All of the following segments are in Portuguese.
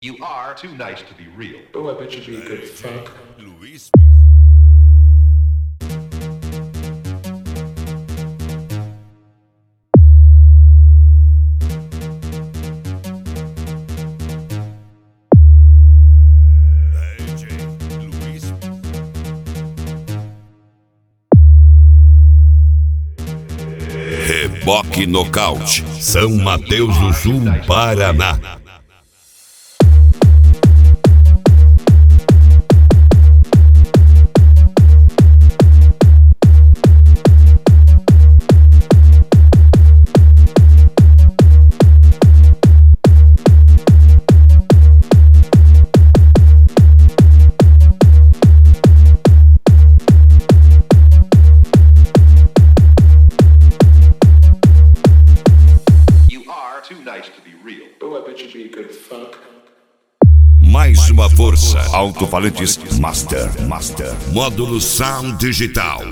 You are too nice to be real. Oh, I bet you'd be a good fuck. Luiz. Reboque Nocaute, São Mateus do Sul, Paraná. Too nice to be real. Oh, I bet you'd be a good fuck. Mais uma força. Alto-falantes Master. Módulo Sound Digital.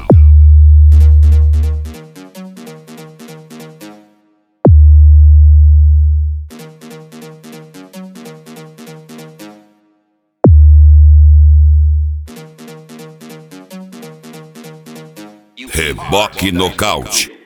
Reboque Nocaute.